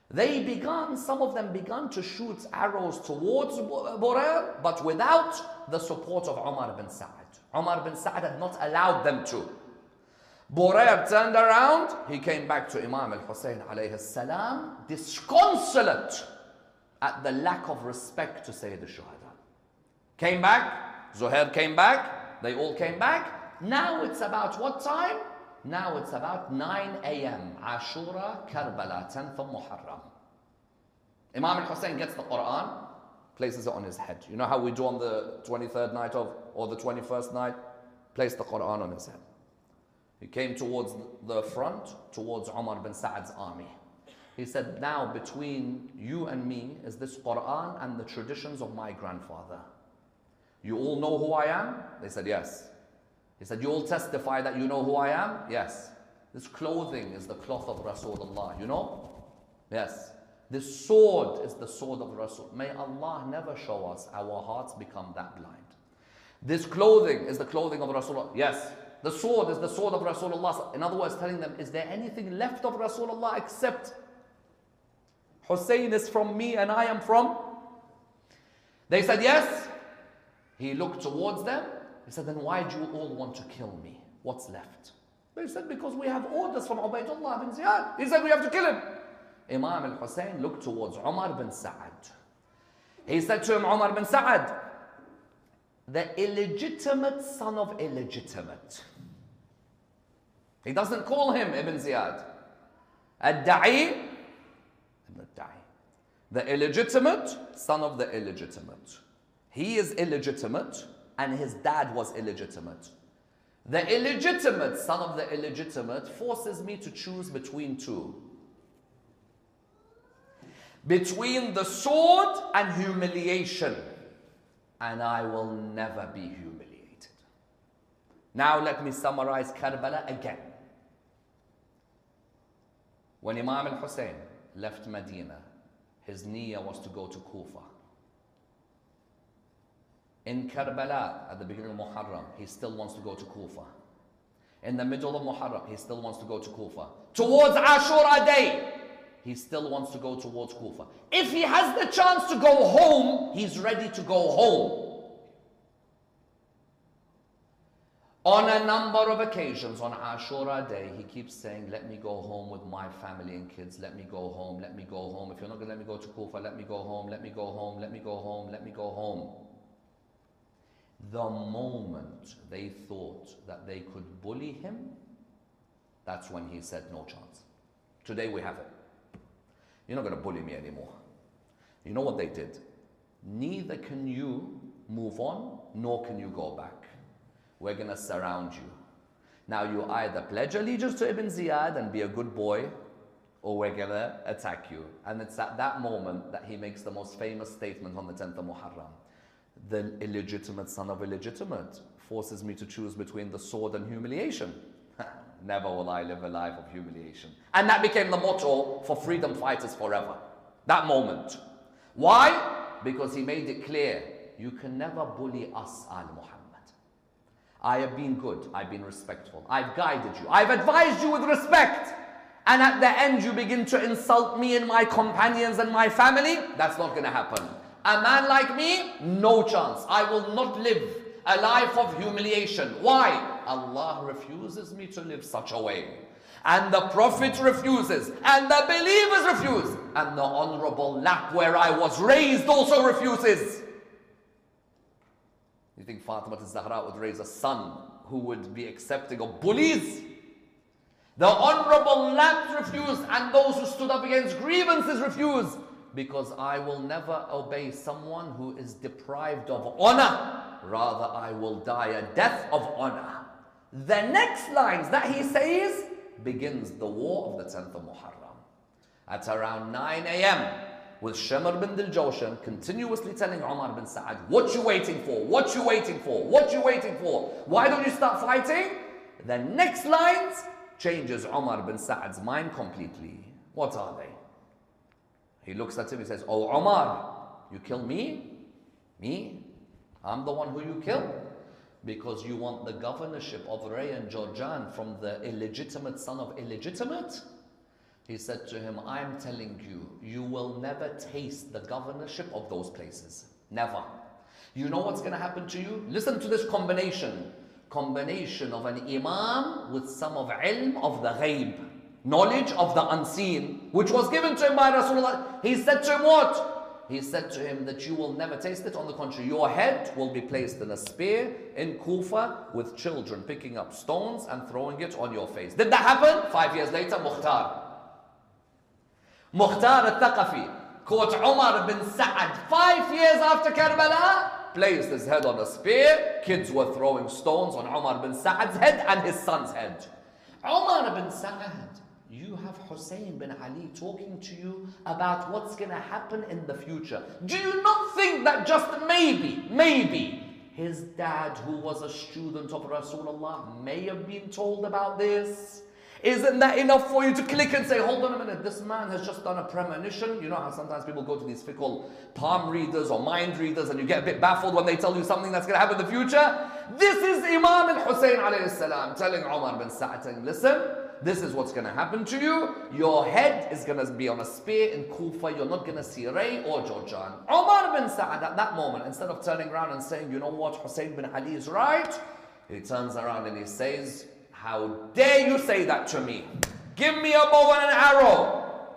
They began, some of them began to shoot arrows towards Burair, but without the support of Umar bin Sa'ad. Umar bin Sa'ad had not allowed them to. Burair turned around, he came back to Imam al-Hussein alayhi salam, disconsolate at the lack of respect to Sayyid al-Shuhada. Came back, Zuhair came back, they all came back. Now it's about what time? Now it's about nine a m Ashura, Karbala, tenth of Muharram. Imam al-Hussein gets the Quran, places it on his head. You know how we do on the twenty-third night of, or the twenty-first night? Place the Quran on his head. He came towards the front, towards Umar bin Sa'ad's army. He said, now between you and me is this Quran and the traditions of my grandfather. You all know who I am? They said, yes. He said, you all testify that you know who I am? Yes. This clothing is the cloth of Rasulullah, you know? Yes. This sword is the sword of Rasul. May Allah never show us our hearts become that blind. This clothing is the clothing of Rasulullah. Yes. The sword is the sword of Rasulullah. In other words, telling them, is there anything left of Rasulullah except Hussein is from me and I am from? They said, yes. He looked towards them. He said, then why do you all want to kill me? What's left? They said, because we have orders from Ubaydullah bin Ziyad. He said, we have to kill him. Imam al-Hussein looked towards Umar bin Sa'ad. He said to him, Umar bin Sa'ad, the illegitimate son of illegitimate. He doesn't call him Ibn Ziyad. Ad-Da'i, Ibn Ad-Da'i. The illegitimate son of the illegitimate. He is illegitimate and his dad was illegitimate. The illegitimate son of the illegitimate forces me to choose between two. Between the sword and humiliation. And I will never be humiliated. Now let me summarize Karbala again. When Imam al-Hussein left Medina, his niyyah was to go to Kufa. In Karbala, at the beginning of Muharram, he still wants to go to Kufa. In the middle of Muharram, he still wants to go to Kufa. Towards Ashura Day, he still wants to go towards Kufa. If he has the chance to go home, he's ready to go home. On a number of occasions, on Ashura Day, he keeps saying, let me go home with my family and kids. Let me go home, let me go home. If you're not going to let me go to Kufa, let me go home, let me go home, let me go home, let me go home. The moment they thought that they could bully him, that's when he said, no chance. Today we have it. You're not going to bully me anymore. You know what they did? Neither can you move on, nor can you go back. We're going to surround you. Now you either pledge allegiance to Ibn Ziyad and be a good boy, or we're going to attack you. And it's at that moment that he makes the most famous statement on the tenth of Muharram. The illegitimate son of illegitimate forces me to choose between the sword and humiliation. Never will I live a life of humiliation. And that became the motto for freedom fighters forever. That moment. Why? Because he made it clear, you can never bully us, Al Muhammad. I have been good, I've been respectful, I've guided you, I've advised you with respect. And at the end you begin to insult me and my companions and my family, that's not going to happen. A man like me, no chance. I will not live a life of humiliation. Why? Allah refuses me to live such a way. And the Prophet refuses. And the believers refuse. And the honorable lap where I was raised also refuses. You think Fatima al-Zahra would raise a son who would be accepting of bullies? The honorable laps refuse, and those who stood up against grievances refuse. Because I will never obey someone who is deprived of honor. Rather, I will die a death of honor. The next lines that he says begins the war of the tenth of Muharram. At around nine a m with Shamr bin Dil-Jawshan continuously telling Umar bin Sa'ad, what you waiting for? What you waiting for? What you waiting for? Why don't you start fighting? The next lines changes Umar bin Sa'ad's mind completely. What are they? He looks at him, he says, oh Umar, you kill me? Me? I'm the one who you kill? Because you want the governorship of Ray and Jorjan from the illegitimate son of illegitimate? He said to him, I'm telling you, you will never taste the governorship of those places. Never. You know what's going to happen to you? Listen to this combination. Combination of an imam with some of ilm of the ghaib, knowledge of the unseen, which was given to him by Rasulullah. He said to him what? He said to him that you will never taste it. On the contrary, your head will be placed in a spear in Kufa with children picking up stones and throwing it on your face. Did that happen? Five years later, Mukhtar. Mukhtar al-Thaqafi caught Umar bin Sa'ad five years after Karbala, placed his head on a spear. Kids were throwing stones on Umar bin Sa'ad's head and his son's head. Umar bin Sa'ad, you have Hussein bin Ali talking to you about what's going to happen in the future. Do you not think that just maybe, maybe, his dad, who was a student of Rasulullah, may have been told about this? Isn't that enough for you to click and say, hold on a minute, this man has just done a premonition? You know how sometimes people go to these fickle palm readers or mind readers and you get a bit baffled when they tell you something that's going to happen in the future? This is Imam al-Hussein alayhi salam telling Umar bin Sa'ad, saying, listen, this is what's going to happen to you. Your head is going to be on a spear in Kufa. You're not going to see Ray or Jorjan. Umar bin Sa'ad at that moment, instead of turning around and saying, you know what, Hussein bin Ali is right, he turns around and he says, how dare you say that to me? Give me a bow and an arrow.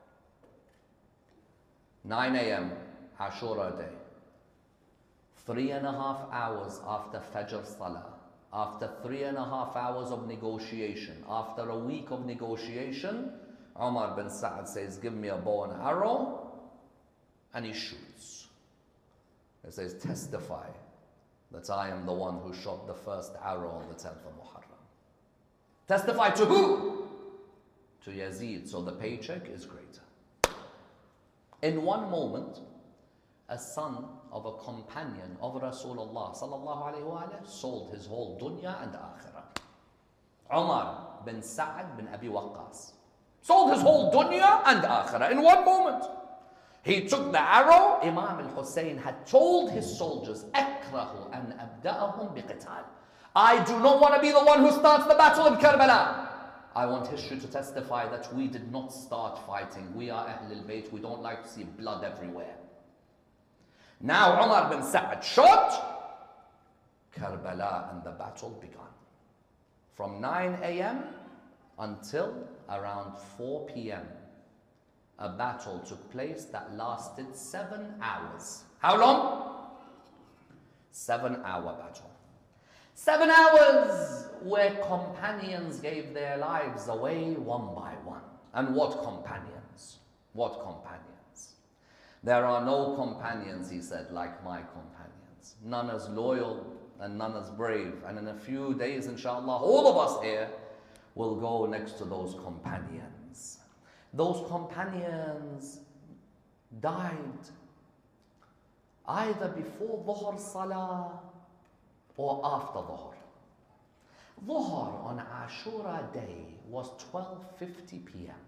nine a m Ashura day. Three and a half hours after Fajr Salah. After three and a half hours of negotiation, after a week of negotiation, Umar bin Sa'ad says, give me a bow and arrow, and he shoots. He says, testify that I am the one who shot the first arrow on the tenth of Muharram. Testify to who? To Yazid, so the paycheck is greater. In one moment, a son of a companion of Rasulullah sallallahu alayhi wa alayhi, sold his whole dunya and akhirah. Umar bin Sa'ad bin Abi Waqqas sold his whole dunya and akhirah in one moment. He took the arrow. Imam al-Hussein had told his soldiers, Akrahu an abda'ahum biqital. I do not want to be the one who starts the battle in Karbala. I want history to testify that we did not start fighting. We are Ahlul Bayt. We don't like to see blood everywhere. Now Umar bin Sa'ad shot. Karbala and the battle began. From nine a m until around four p m a battle took place that lasted seven hours. How long? Seven hour battle. Seven hours where companions gave their lives away one by one. And what companions? What companions? There are no companions, he said, like my companions. None as loyal and none as brave. And in a few days, inshallah, all of us here will go next to those companions. Those companions died either before Dhuhr Salah or after Dhuhr. Dhuhr on Ashura day was twelve fifty p m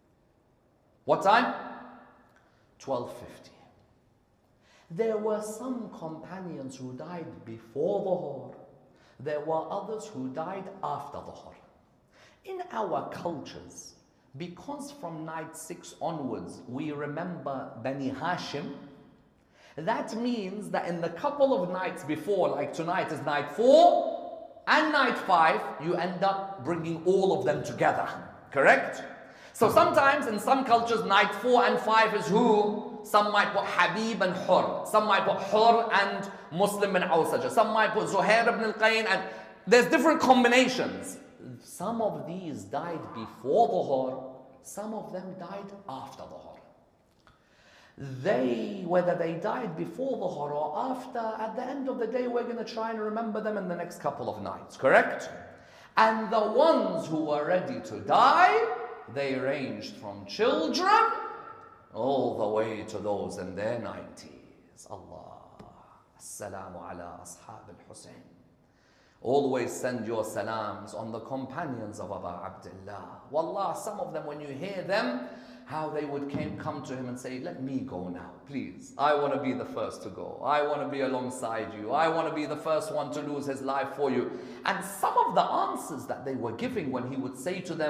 What time? twelve fifty. There were some companions who died before Dhuhr. There were others who died after Dhuhr. In our cultures, because from night six onwards we remember Bani Hashim, that means that in the couple of nights before, like tonight is night four and night five, you end up bringing all of them together, correct? So sometimes in some cultures, night four and five is who? Some might put Habib and Hur. Some might put Hur and Muslim bin Awsaja. Some might put Zuhair ibn al-Qayn, and there's different combinations. Some of these died before Dhuhr, some of them died after Dhuhr. They, whether they died before Dhuhr or after, at the end of the day, we're going to try and remember them in the next couple of nights, correct? And the ones who were ready to die, they ranged from children all the way to those in their nineties. Allah. Assalamu ala ashab al-Hussein. Always send your salams on the companions of Abu Abdullah. Wallah, some of them, when you hear them, how they would came, come to him and say, let me go now, please. I want to be the first to go. I want to be alongside you. I want to be the first one to lose his life for you. And some of the answers that they were giving when he would say to them,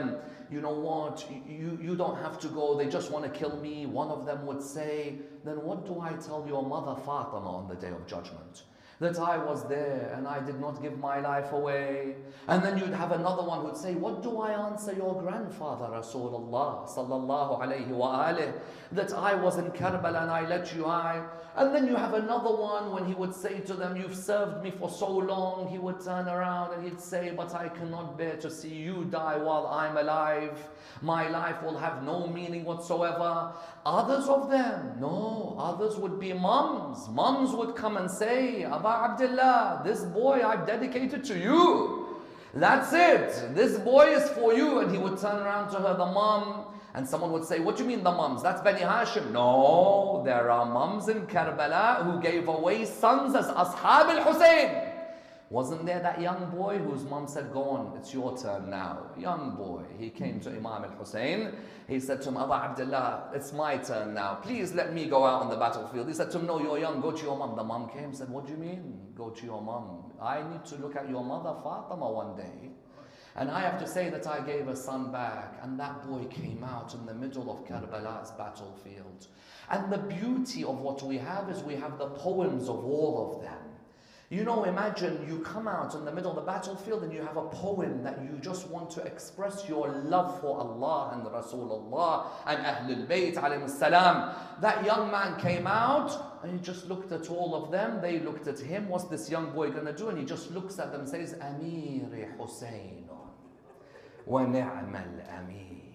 you know what, you, you don't have to go, they just want to kill me. One of them would say, then what do I tell your mother Fatima on the Day of Judgment? That I was there and I did not give my life away. And then you'd have another one who'd say, what do I answer your grandfather Rasulullah sallallahu alayhi wa alih, that I was in Karbala and I let you die. And then you have another one when he would say to them, you've served me for so long. He would turn around and he'd say, but I cannot bear to see you die while I'm alive. My life will have no meaning whatsoever. Others of them, no, others would be mums. Mums would come and say, Aba Abdullah, this boy I've dedicated to you. That's it. This boy is for you. And he would turn around to her, the mum, and someone would say, what do you mean the mums? That's Bani Hashim. No, there are mums in Karbala who gave away sons as Ashab al-Hussein. Wasn't there that young boy whose mum said, go on, it's your turn now. Young boy, he came to Imam al-Hussein. He said to him, Aba Abdullah, it's my turn now. Please let me go out on the battlefield. He said to him, no, you're young, go to your mum. The mum came and said, what do you mean, go to your mum? I need to look at your mother Fatima one day. And I have to say that I gave a son back. And that boy came out in the middle of Karbala's battlefield. And the beauty of what we have is we have the poems of all of them. You know, imagine you come out in the middle of the battlefield and you have a poem that you just want to express your love for Allah and Rasulullah and Ahlul Bayt alayhi salam. That young man came out and he just looked at all of them. They looked at him. What's this young boy going to do? And he just looks at them and says, Amiri Hussein wa ni'mal amir.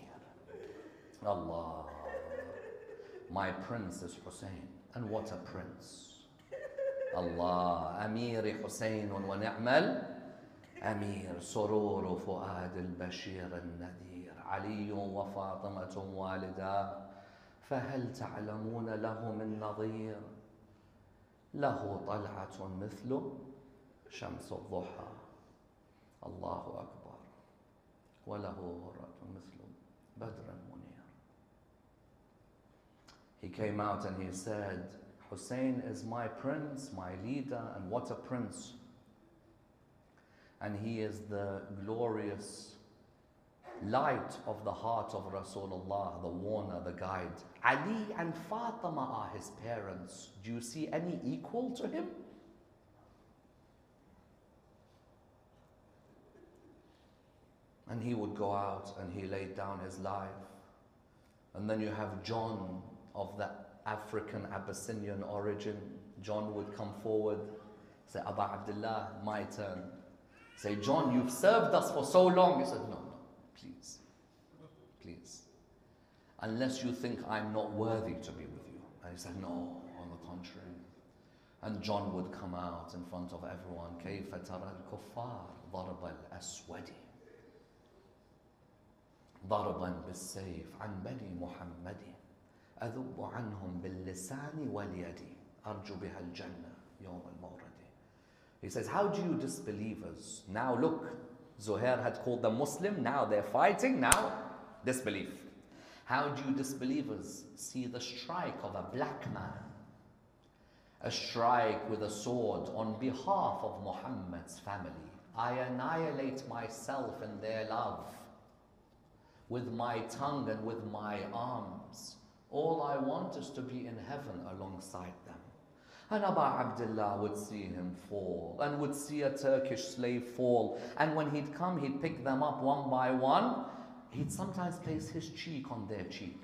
Allah, my prince is Hussein. And what a prince. Allah, Amir Hussein wa ni'mal Amir, Surur Fuad al-Bashir al-Nadir, Ali wa Fatima walida, فهل تعلمون له من نظير له طلعة مثل شمس الضحى الله أكبر وله غرة مثل بدر منير. He came out and he said, Hussein is my prince, my leader, and what a prince. And he is the glorious light of the heart of Rasulullah, the warner, the guide. Ali and Fatima are his parents. Do you see any equal to him? And he would go out and he laid down his life. And then you have John of the African Abyssinian origin. John would come forward, say, Aba Abdullah, my turn. Say, John, you've served us for so long. He said, no, no, please, please. Unless you think I'm not worthy to be with you. And he said, no, on the contrary. And John would come out in front of everyone. كيف ترى الكفار ضرب الأسود ضربا بالسيف عن بني محمد أذب عنهم باللسان واليد أرجو بها الجنة يوم المورد. He says, how do you disbelievers, now look, Zuhair had called them Muslim, now they're fighting, now disbelief. How do you disbelievers see the strike of a black man, a strike with a sword on behalf of Muhammad's family? I annihilate myself in their love with my tongue and with my arms. All I want is to be in heaven alongside them. And Aba Abdullah would see him fall and would see a Turkish slave fall. And when he'd come, he'd pick them up one by one. He'd sometimes place his cheek on their cheek.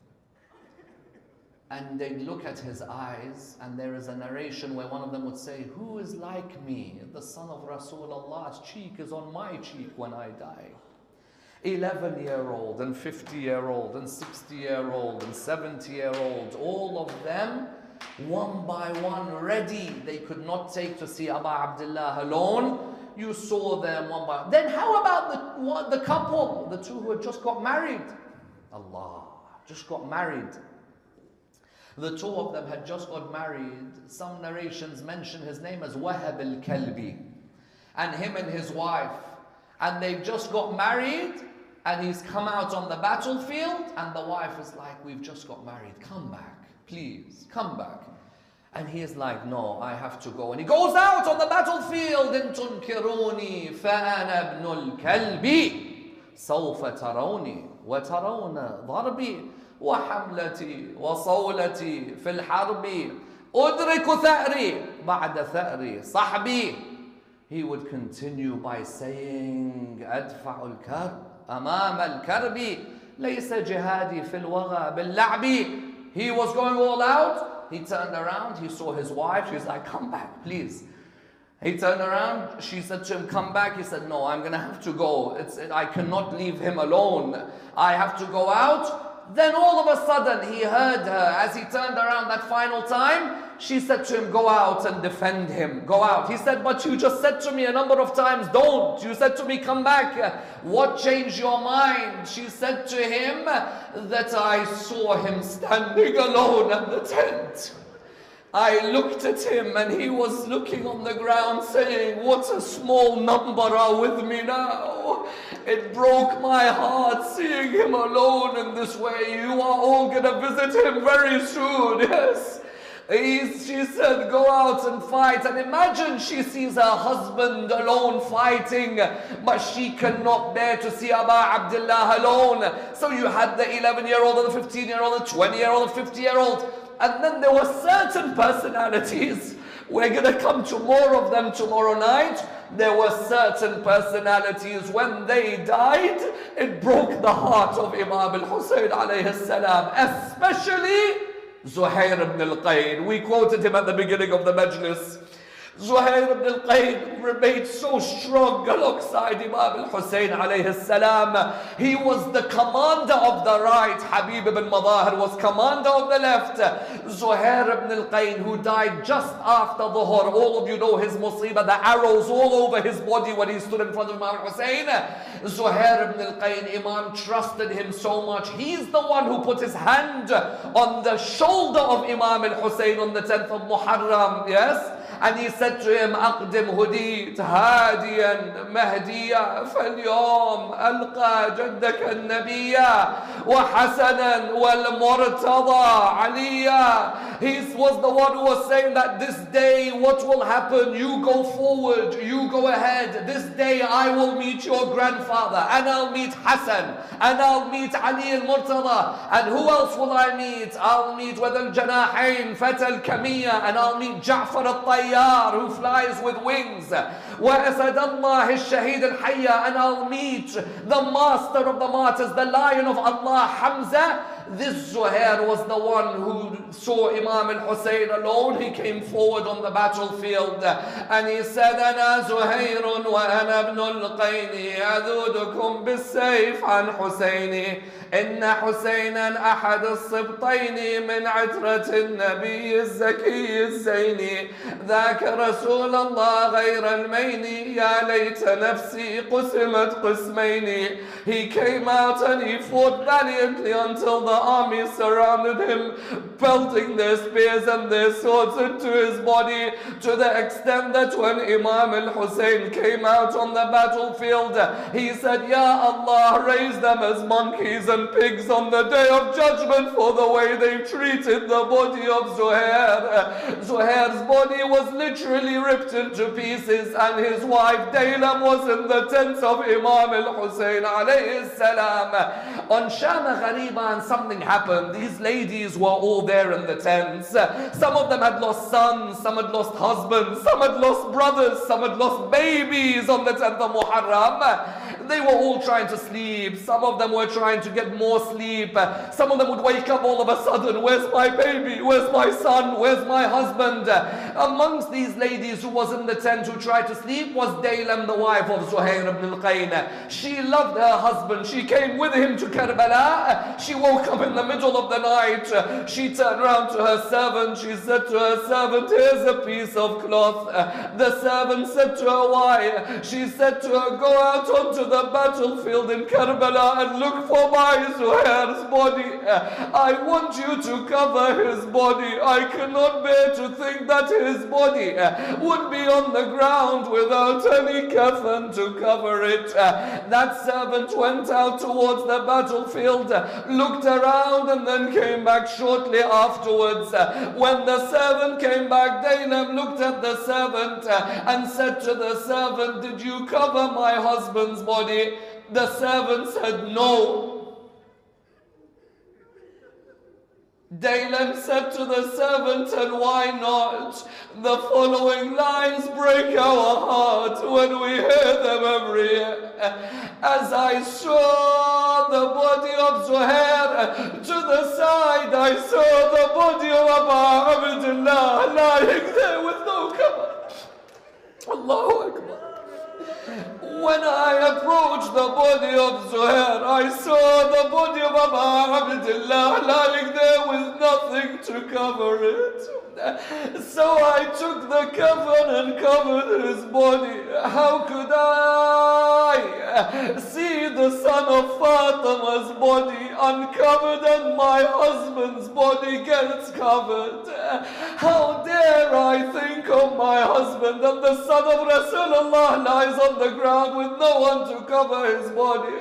And they'd look at his eyes, and there is a narration where one of them would say, who is like me? The son of Rasulullah's cheek is on my cheek when I die. eleven-year-old and fifty-year-old and sixty-year-old and seventy-year-old, all of them, one by one, ready. They could not take to see Aba Abdullah alone. You saw them one by one. Then how about the, what, the couple, the two who had just got married? Allah, just got married. The two of them had just got married. Some narrations mention his name as Wahab al-Kalbi. And him and his wife. And they've just got married. And he's come out on the battlefield. And the wife is like, we've just got married. Come back. Please, come back. And he is like, no, I have to go. And he goes out on the battlefield. In tunkiruni fa'ana ibnul kalbi. سوف تروني وترون ضربي وحملتي وصولتي في الحرب أدرك ثأري بعد ثأري صحبي. He would continue by saying أدفع الكرب أمام الكرب ليس جهادي في الوغى باللعب. He was going all out. He turned around, he saw his wife. She's like, come back, please. He turned around, she said to him, come back. He said, no, I'm going to have to go. It's, I cannot leave him alone. I have to go out. Then all of a sudden, he heard her. As he turned around that final time, she said to him, go out and defend him. Go out. He said, but you just said to me a number of times, don't. You said to me, come back. What changed your mind? She said to him that I saw him standing alone at the tent. I looked at him and he was looking on the ground saying, what a small number are with me now. It broke my heart seeing him alone in this way. You are all going to visit him very soon. Yes. He, she said, go out and fight. And imagine she sees her husband alone fighting, but she cannot bear to see Aba Abdullah alone. So you had the eleven year old and the fifteen year old, the twenty year old, the fifty year old. And then there were certain personalities. We're going to come to more of them tomorrow night. There were certain personalities, when they died, it broke the heart of Imam al-Hussein alayhi salam, especially Zuhair ibn al-Qayn. We quoted him at the beginning of the majlis. Zuhair ibn al-Qayn remained so strong alongside Imam al-Hussein alayhi salam. He was the commander of the right. Habib ibn Madahir was commander of the left. Zuhair ibn al-Qayn, who died just after Dhuhr. All of you know his musibah, the arrows all over his body when he stood in front of Imam al-Hussein. Zuhair ibn al-Qayn, Imam trusted him so much. He's the one who put his hand on the shoulder of Imam al-Hussein on the tenth of Muharram. Yes? And he said to him, أقدم هديت هاديا مهديا فاليوم ألقى جدك النبيا وحسنا والمرتضى عليا. He was the one who was saying that this day what will happen? You go forward, you go ahead. This day I will meet your grandfather and I'll meet Hassan and I'll meet Ali al-Murtada. And who else will I meet? I'll meet with al-Janahain, Fata al-Kamiyya, and I'll meet Ja'far al-Tayyar, who flies with wings. وَأَسَدَ اللَّهِ الشَّهِيدَ الْحَيَّةِ, and I'll meet the master of the martyrs, the lion of Allah, Hamza. This Zuhair was the one who saw Imam al-Hussein alone. He came forward on the battlefield and he said, أنا زهير وأنا ابن القين أذودكم بالسيف عن حسيني إن حسينا أحد الصبطين من عترة النبي الزكي الزيني ذاك رسول الله غير المين يا ليت نفسي قسمت قسمين. He came out and he fought valiantly until the army surrounded him, pelting their spears and their swords into his body, to the extent that when Imam al-Hussein came out on the battlefield, he said, Ya Allah, raise them as monkeys and pigs on the day of judgment for the way they treated the body of Zuhair. Zuhair's body was literally ripped into pieces, and his wife Daylam was in the tents of Imam al-Hussein alayhi salam. On Sham Ghariba, and something happened. These ladies were all there in the tents. Some of them had lost sons, some had lost husbands, some had lost brothers, some had lost babies on the tenth of Muharram. They were all trying to sleep. Some of them were trying to get more sleep. Some of them would wake up all of a sudden. Where's my baby? Where's my son? Where's my husband? Amongst these ladies who was in the tent who tried to sleep was Daylam, the wife of Zuhair ibn al-Qayn. She loved her husband. She came with him to Karbala. She woke up in the middle of the night. She turned around to her servant. She said to her servant, here's a piece of cloth. The servant said to her, why? She said to her, go out onto the battlefield in Karbala and look for my Zuhair's body. I want you to cover his body. I cannot bear to think that his body would be on the ground without any kafan to cover it. That servant went out towards the battlefield, looked around, and then came back shortly afterwards. When the servant came back, Daylam looked at the servant and said to the servant, did you cover my husband's body? The servant said, no. Daylam said to the servant, and why not? The following lines break our heart when we hear them every year. As I saw the body of Zuhair to the side, I saw the body of Abu Abdullah lying there with no cover. Allahu Akbar. When I approached the body of Zuhair, I saw the body of Abu Abdullah lying there with nothing to cover it. So I took the cover and covered his body. How could I see the son of Fatima's body uncovered and my husband's body gets covered? How dare I think of my husband and the son of Rasulullah lies on the ground with no one to cover his body?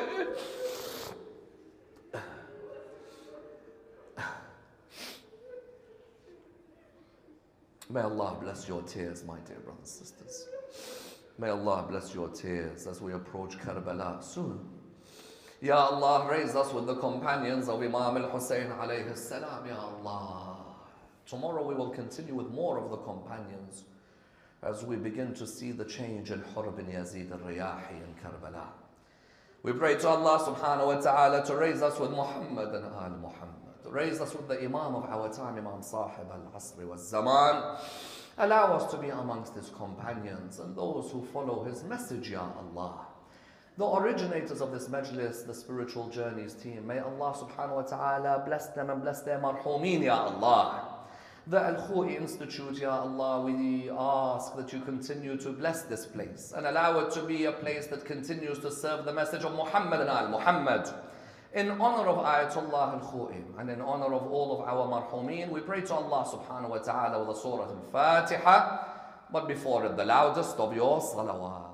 May Allah bless your tears, my dear brothers and sisters. May Allah bless your tears as we approach Karbala soon. Ya Allah, raise us with the companions of Imam al-Hussein alayhi salam, Ya Allah. Tomorrow we will continue with more of the companions as we begin to see the change in Hur bin Yazid al-Riyahi in Karbala. We pray to Allah subhanahu wa ta'ala to raise us with Muhammad and Al Muhammad. Raise us with the Imam of our time, Imam Sahib al-Asri wal-Zaman. Allow us to be amongst his companions and those who follow his message, Ya Allah. The originators of this majlis, the spiritual journeys team, may Allah subhanahu wa ta'ala bless them and bless their marhumin, Ya Allah. The Al-Khou'i Institute, Ya Allah, we ask that you continue to bless this place and allow it to be a place that continues to serve the message of Muhammad and Al-Muhammad. In honor of Ayatollah Al-Khou'i and in honor of all of our marhumin, we pray to Allah subhanahu wa ta'ala with the Surah Al-Fatiha, but before it the loudest of your salawat.